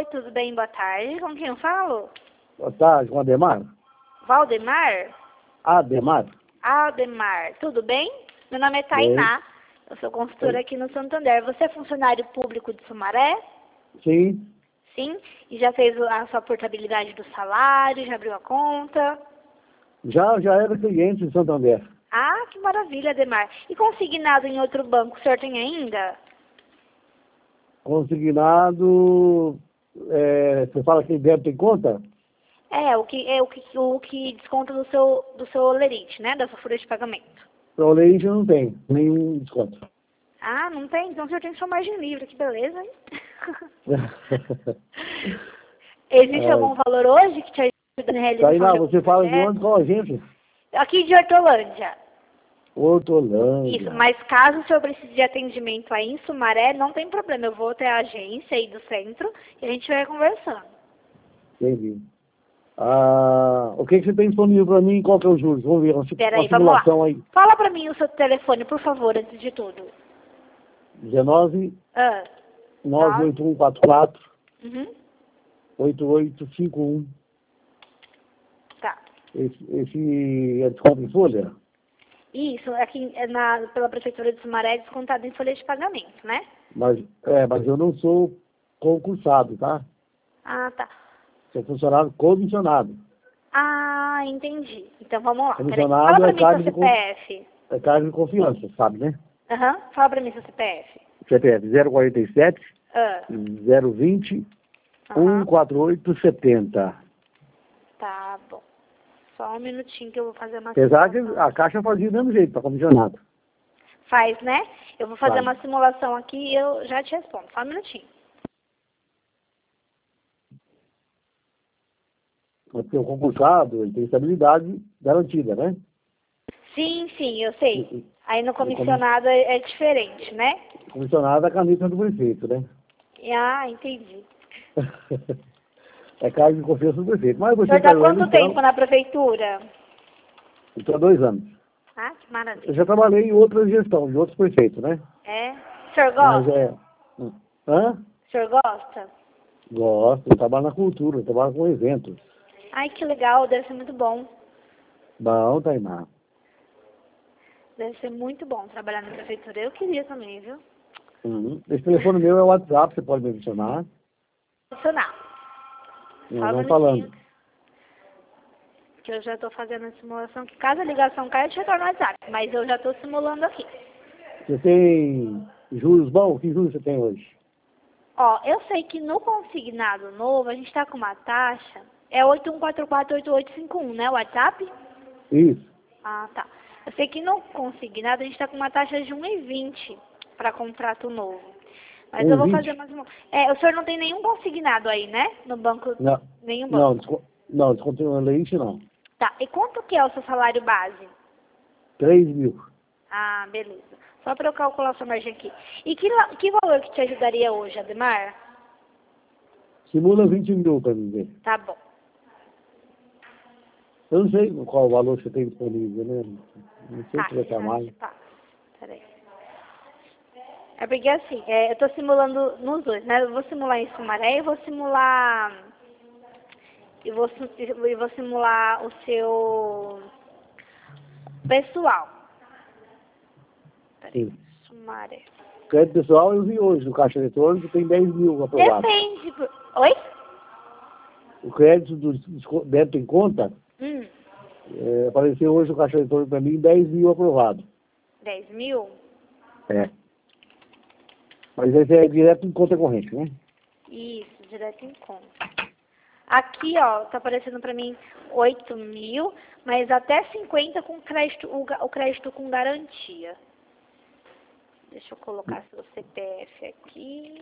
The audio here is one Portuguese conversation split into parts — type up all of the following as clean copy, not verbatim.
tudo bem? Boa tarde. Com quem eu falo? Boa tarde, com Ademar? Valdemar? Ademar? Ademar. Tudo bem? Meu nome é Bem. Tainá. Eu sou consultora aqui no Santander. Você é funcionário público de Sumaré? Sim. Sim? E já fez a sua portabilidade do salário? Já abriu a conta? Já era cliente de Santander. Ah, que maravilha, Ademar. E consignado em outro banco, o senhor tem ainda? Consignado, você fala que débito em conta? O que desconta do seu olerite, né? Da sua folha de pagamento. Para o leite não tem nenhum desconto. Ah, não tem? Então o senhor tem sua margem livre, que beleza, hein? Existe algum valor hoje que te ajuda na realização Tainá, de algum você fala de projeto? onde? Qual agência? Aqui de Hortolândia. Hortolândia. Isso, mas caso o senhor precise de atendimento aí em Sumaré, não tem problema. Eu vou até a agência aí do centro e a gente vai conversando. Entendi. O que você tem disponível para mim? Qual que é o juros? Vamos ver uma Peraí, vamos lá. simulação aí. Fala pra mim o seu telefone, por favor, antes de tudo. 19 Ah, 98144 uhum, 8851. tá. Esse é desconto em folha? Isso, aqui pela Prefeitura de Sumaré é descontado em folha de pagamento, né? Mas eu não sou concursado, tá? Ah, tá. Sou funcionário comissionado. Ah, entendi. Então vamos lá. Peraí. Comissionado Fala pra é mim cargo seu CPF. é cargo de confiança, sabe, né? Aham, fala pra mim seu CPF. CPF 047 Ah, 020 aham. 14870. Tá bom. Só um minutinho que eu vou fazer uma Apesar que simulação. a Caixa fazia do mesmo jeito, para comissionado. Faz, né? Eu vou fazer Faz. uma simulação aqui e eu já te respondo. Só um minutinho. Porque o concursado ele tem estabilidade garantida, né? Sim, sim, eu sei. Aí no O comissionado é diferente, né? comissionado é a caneta do prefeito, né? Ah, entendi. É cargo de confiança do prefeito. Mas O você senhor está tá quanto tempo na prefeitura? Estou há 2 anos. Ah, que Eu maravilha. já trabalhei em outras gestões, de outros prefeitos, né? É? O senhor Mas gosta? Hã? O senhor gosta? Gosto, eu trabalho na cultura, eu trabalho com eventos. Ai, que legal, deve ser muito bom. Bom, Tainá. Deve ser muito bom trabalhar na prefeitura. Eu queria também, viu? Esse telefone meu é o WhatsApp, você pode me adicionar. Funcionar. Nós Só um vamos minutinho, falando. que eu já estou fazendo a simulação, que caso a ligação caia, eu te retorno no WhatsApp. Mas eu já estou simulando aqui. Você tem juros bons? Que juros você tem hoje? Ó, eu sei que no consignado novo, a gente está com uma taxa, é 81448851, né, o WhatsApp? Isso. Ah, tá. Eu sei que no consignado a gente está com uma taxa de 1,20 para contrato novo. Mas eu vou 1,20? fazer mais uma... o senhor não tem nenhum consignado aí, né? No banco, Não, nenhum banco. não, desconto leite não. Tá, e quanto que é o seu salário base? 3.000. Ah, beleza. Só para eu calcular a sua margem aqui. E que valor que te ajudaria hoje, Ademar? Simula 20.000 para mim ver. Tá bom. Eu não sei qual o valor que você tem disponível, né? Não sei Tá, se vai estar mais. tá. Peraí. É porque assim, eu tô simulando nos dois, né? Eu vou simular em Sumaré e vou simular... vou simular o seu pessoal. Peraí, Sim. Sumaré. Crédito pessoal eu vi hoje no Caixa Eletrônico, tem 10.000 aprovado. Depende. Oi? O crédito do débito em conta Hum, apareceu hoje no Caixa Eletrônico para mim, 10.000 aprovado. 10 mil? É. Mas esse é direto em conta corrente, né? Isso, direto em conta. Aqui, ó, tá aparecendo pra mim 8 mil, mas até 50 com crédito, o crédito com garantia. Deixa eu colocar seu CPF aqui.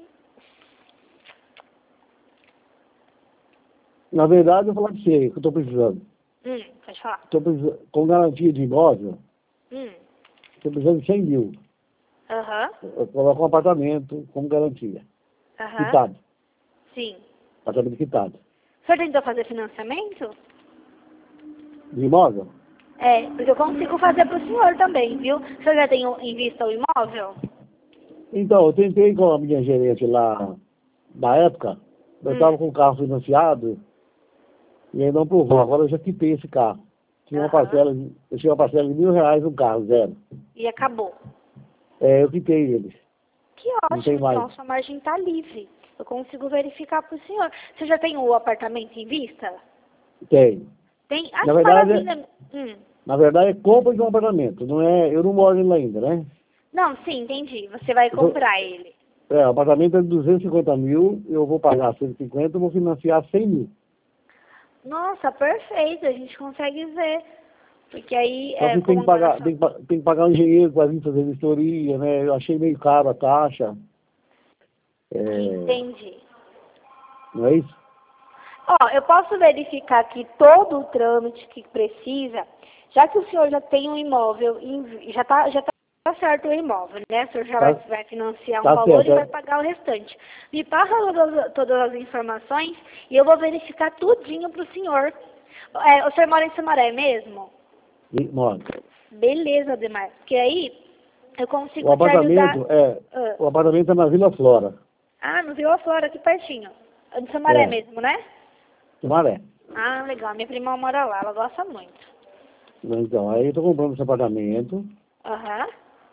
Na verdade, eu vou falar para você que eu estou precisando. Pode falar. Estou precisando, com garantia de imóvel, estou precisando de 100.000. Aham. Eu coloco um apartamento com garantia. Aham. Quitado. Sim. Apartamento quitado. O senhor tentou fazer financiamento? De imóvel? Porque eu consigo fazer pro senhor também, viu? O senhor já tem em vista o imóvel? Então, eu tentei com a minha gerente lá, na época, Eu estava com o carro financiado e aí não aprovou. Agora eu já quitei esse carro. Tinha uma parcela, eu tinha uma parcela de R$ 1.000 no carro, zero. E acabou. Eu quitei ele. Que Não tem ótimo, mais. então sua margem está livre. Eu consigo verificar para o senhor. Você já tem o apartamento em vista? Tem. Tem? Ah, Na que verdade, maravilha. na verdade é compra de um apartamento. Não é, eu não moro nele ainda, né? Não, sim, entendi. Você vai comprar ele. O apartamento é de 250 mil, eu vou pagar 150, eu vou financiar 100 mil. Nossa, perfeito. A gente consegue ver. Porque aí, Só que tem como que agora... pagar, tem que pagar um engenheiro para vir fazer vistoria, né? Eu achei meio caro a taxa. Entendi. Não é isso? Ó, eu posso verificar aqui todo o trâmite que precisa, já que o senhor já tem um imóvel, já tá certo o imóvel, né? O senhor já vai financiar um Tá valor certo. e vai pagar o restante. Me passa todas as informações e eu vou verificar tudinho pro senhor. O senhor mora em Sumaré mesmo? Mano, Beleza, Ademar. Porque aí eu o consigo te ajudar. apartamento o apartamento é na Vila Flora, Ah, no Vila Flora, aqui pertinho. É de Sumaré é, mesmo, né? Sumaré. Ah, legal. Minha prima mora lá, ela gosta muito. Então, aí eu tô comprando esse apartamento, Aham.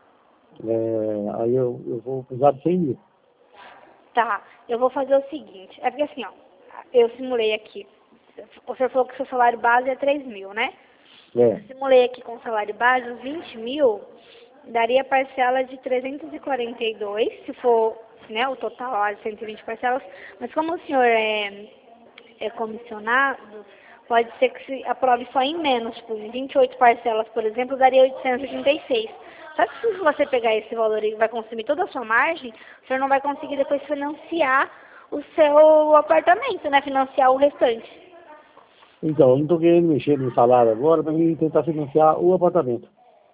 aí eu vou precisar de 100 mil. Tá. Eu vou fazer o seguinte. É porque assim, ó, eu simulei aqui. O senhor falou que o seu salário base é 3 mil, né? É, Eu simulei aqui com o salário base, os 20 mil, daria parcela de 342, se for, né, o total lá de 120 parcelas. Mas como o senhor é comissionado, pode ser que se aprove só em menos, tipo, em 28 parcelas, por exemplo, daria 886. Só que se você pegar esse valor e vai consumir toda a sua margem, o senhor não vai conseguir depois financiar o seu apartamento, né? Financiar o restante. então, eu não tô querendo mexer no salário agora para mim tentar financiar o apartamento.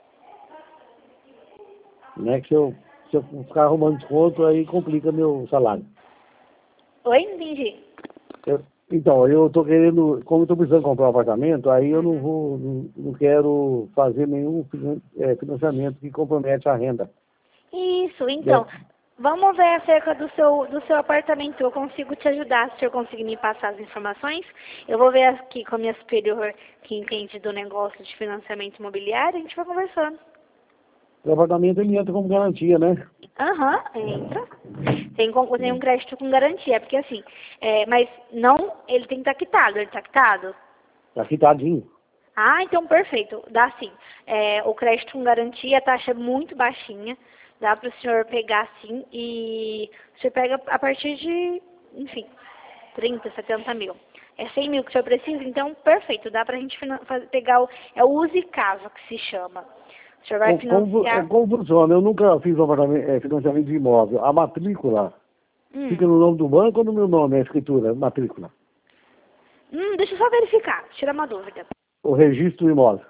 Né? Que se eu ficar arrumando desconto, aí complica meu salário. Oi? Entendi. Então, eu tô querendo, como eu tô precisando comprar um apartamento, aí eu Uhum. não quero fazer nenhum financiamento que compromete a renda. Isso, então. Né? Vamos ver acerca do seu apartamento. Eu consigo te ajudar, se o senhor conseguir me passar as informações. Eu vou ver aqui com a minha superior que entende do negócio de financiamento imobiliário, a gente vai conversando. O apartamento ele entra como garantia, né? Aham, entra. Tem um crédito com garantia, porque assim, mas não, ele tem que estar quitado, ele está quitado? Tá quitadinho. Ah, então perfeito, dá sim. O crédito com garantia, a taxa é muito baixinha, dá para o senhor pegar sim, e o senhor pega a partir de, enfim, 30, 70 mil. É 100 mil que o senhor precisa, então perfeito, dá para a gente pegar o use casa que se chama. O senhor vai financiar. Como funciona? Eu nunca fiz financiamento de imóvel. A matrícula fica no nome do banco ou no meu nome, a escritura, matrícula? Deixa eu só verificar, tirar uma dúvida. O registro do imóvel.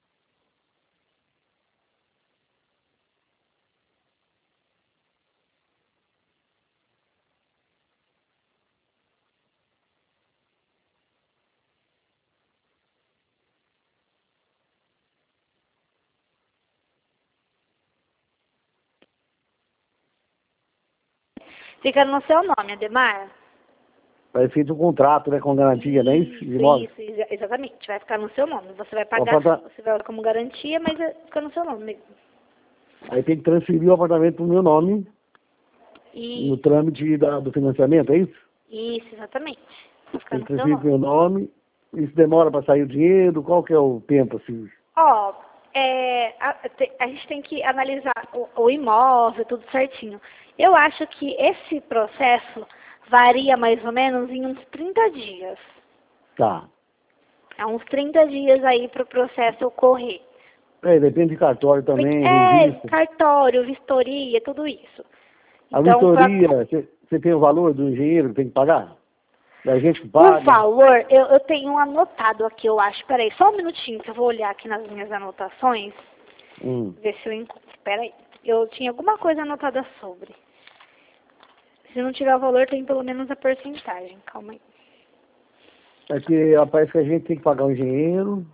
Fica no seu nome, Ademar? Vai feito um contrato, né, com garantia, não é isso? De imóvel. Exatamente. Vai ficar no seu nome. Você vai O pagar, aparta- você vai dar como garantia, mas fica no seu nome mesmo. Aí tem que transferir o apartamento pro meu nome no E trâmite do financiamento, é isso? isso, exatamente. Vai ficar Tem que no seu transferir nome. pro meu nome. Isso demora para sair o dinheiro? Qual que é o tempo, assim? Ó, a gente tem que analisar o imóvel, tudo certinho. Eu acho que esse processo varia mais ou menos em uns 30 dias. Tá. É uns 30 dias aí para o processo ocorrer. Depende de cartório Porque também, registro. cartório, vistoria, tudo isso. A Então, vistoria, você tem o valor do engenheiro que tem que pagar? Da gente que por paga? favor, eu tenho um anotado aqui, eu acho. Peraí, só um minutinho que eu vou olhar aqui nas minhas anotações, ver se eu encontro. Peraí, eu tinha alguma coisa anotada sobre. Se não tiver o valor, tem pelo menos a porcentagem. Calma aí. É que parece que a gente tem que pagar o engenheiro.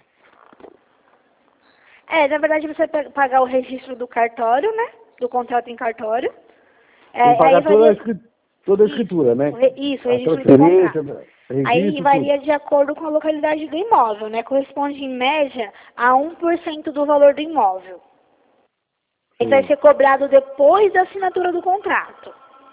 Na verdade, você vai pagar o registro do cartório, né? Do contrato em cartório. Tem que Aí pagar varia... toda a escritura, né? Isso, o A registro do transferência, contrato. registro, Aí varia de acordo com a localidade do imóvel, né? Corresponde, em média, a 1% do valor do imóvel. Ele vai sim. ser cobrado depois da assinatura do contrato.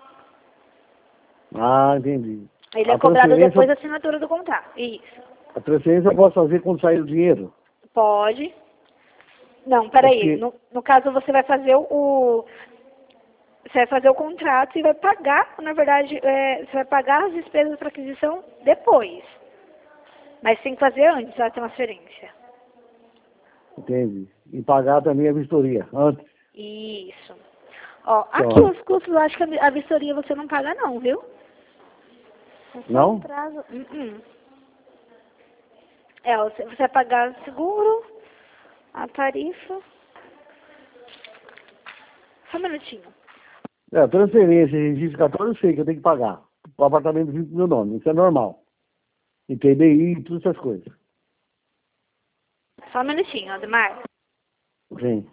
Ah, entendi. Ele é A cobrado transferência, depois da assinatura do contrato. Isso. a transferência eu posso fazer quando sair o dinheiro? Pode. Não, É peraí. porque, No caso, você vai fazer você vai fazer o contrato e vai pagar, na verdade, você vai pagar as despesas para aquisição depois. Mas tem que fazer antes a transferência. entendi. E pagar também a vistoria, antes. Isso. Ó, aqui Então, os custos, eu acho que a vistoria você não paga não, viu? É só não? um prazo. Você vai pagar seguro, a tarifa. Só um minutinho. É, transferência, registro cartório, eu sei que eu tenho que pagar. O apartamento vive pro meu nome, isso é normal. E TDI e todas essas coisas. Só um minutinho, Ademar. Sim.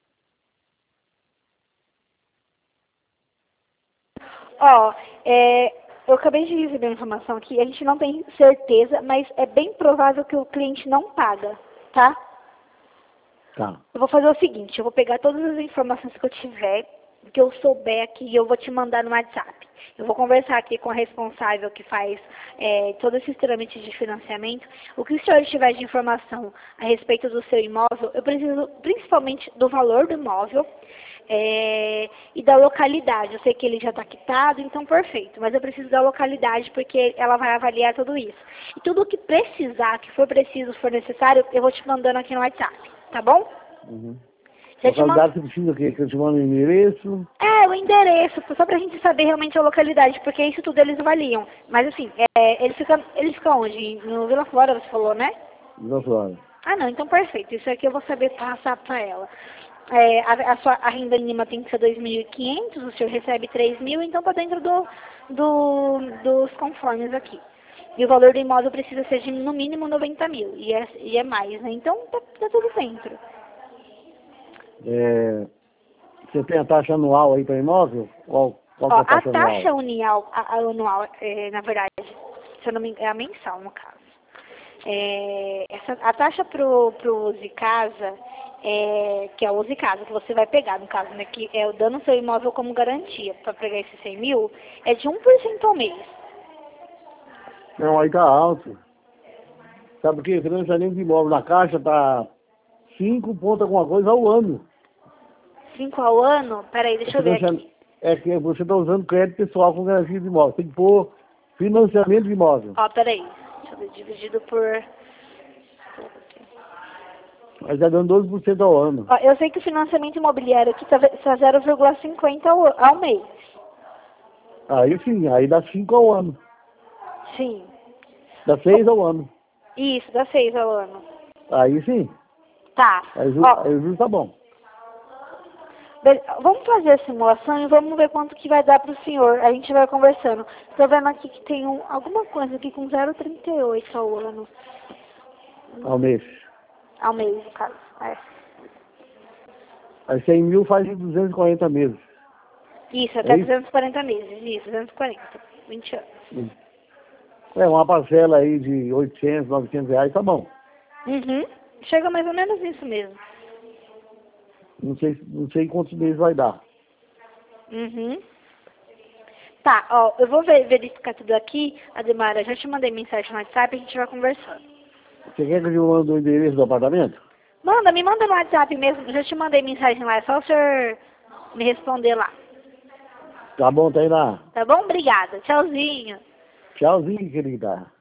Ó, eu acabei de receber uma informação aqui, a gente não tem certeza, mas é bem provável que o cliente não paga, tá? Tá. Eu vou fazer o seguinte, eu vou pegar todas as informações que eu tiver, que eu souber aqui, e eu vou te mandar no WhatsApp. Eu vou conversar aqui com a responsável que faz todos esses trâmites de financiamento. O que o senhor tiver de informação a respeito do seu imóvel, eu preciso principalmente do valor do imóvel e da localidade. Eu sei que ele já está quitado, então perfeito. Mas eu preciso da localidade porque ela vai avaliar tudo isso. E tudo o que precisar, que for preciso, for necessário, eu vou te mandando aqui no WhatsApp. Tá bom? Uhum. Já te mando... Localidade, você precisa o quê? Que eu te mando o endereço? o endereço, só pra gente saber realmente a localidade, porque isso tudo eles avaliam. Mas assim, eles ficam onde? No Vila Flora, você falou, né? Da sua. Ah, não, então perfeito. Isso aqui eu vou saber passar pra ela. A renda mínima tem que ser 2.500, o senhor recebe 3.000, então tá dentro dos conformes aqui. E o valor do imóvel precisa ser de no mínimo 90.000, e é mais, né? Então tá tudo dentro. É, você tem a taxa anual aí para imóvel? Qual que é Ó, a a taxa anual? taxa anual, na verdade, se eu não me engano, é a mensal, no caso. A taxa pro Use Casa, que é o Use Casa, que você vai pegar, no caso, né, que é dando o seu imóvel como garantia para pegar esses 100.000, é de 1% ao mês. Não, aí tá alto. Sabe por quê? Financiamento de imóvel na Caixa tá 5 ponto alguma coisa ao ano. 5 ao ano? Peraí, deixa eu ver aqui. É que você está usando crédito pessoal com garantia de imóvel. Tem que pôr financiamento de imóvel. Ó, peraí. Deixa eu ver, dividido por... Mas tá dando 12% ao ano. Ó, eu sei que o financiamento imobiliário aqui tá 0,50 ao mês. Aí sim, aí dá 5 ao ano. Sim. Dá 6 ao ano. Isso, dá 6 ao ano. Aí sim. Tá. Aí Ó, o juros tá bom. vamos fazer a simulação e vamos ver quanto que vai dar para o senhor. A gente vai conversando. Estou vendo aqui que tem alguma coisa aqui com 0,38 ao ano. Ao mês. Ao mês, no caso. Aí 100 mil faz em 240 meses. Isso, até É isso? 240 meses. Isso, 240. 20 anos. É, uma parcela aí de 800, 900 reais, tá bom. Uhum. Chega mais ou menos isso mesmo. Não sei quantos meses vai dar. Uhum. Tá, ó, eu vou verificar tudo aqui, Ademara. Já te mandei mensagem no WhatsApp e a gente vai conversando. Você quer que eu mande o endereço do apartamento? Me manda no WhatsApp mesmo. Já te mandei mensagem lá. É só o senhor me responder lá. Tá bom, tá aí lá. Tá bom? Obrigada. Tchauzinho. Tchauzinho, querida.